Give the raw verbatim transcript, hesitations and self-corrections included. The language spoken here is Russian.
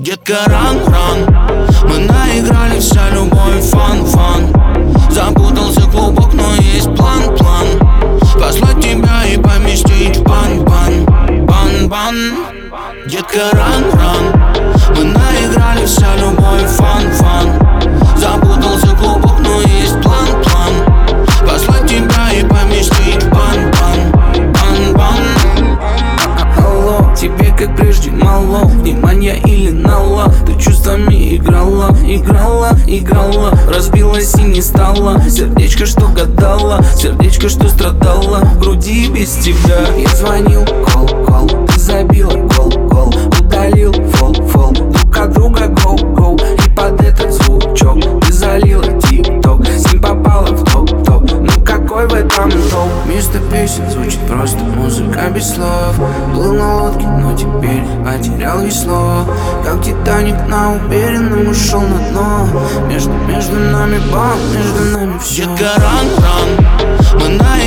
Детка, ран-ран, мы наиграли вся любовь, фан-фан. Запутался клубок, но есть план-план. Послать тебя и поместить в бан-бан, бан-бан. Детка, ран-ран, мы наиграли вся любовь, фан-фан. Запутался клубок, но есть план-план. Послать тебя и поместить в бан-бан, бан-бан. Алло, тебе как прежде мало внимания или нала? Ты чувствами играла, играла, играла. Разбилась и не стала. Сердечко, что гадала, сердечко, что страдала в груди без тебя. Я звонил, кол, кол, ты забила, гол, гол. Удалил, фол, фол, друг от друга, гоу, гоу. И под этот звучок ты залила тик-ток. С ним попала в топ-топ, ну какой в этом топ? Вместо песен звучит просто музыка без слов. Плыл на лодке, но теперь потерял весло. Как Титаник на уверенном ушел на дно. Между, между нами бам, между нами все. Детка, ран-ран, мы на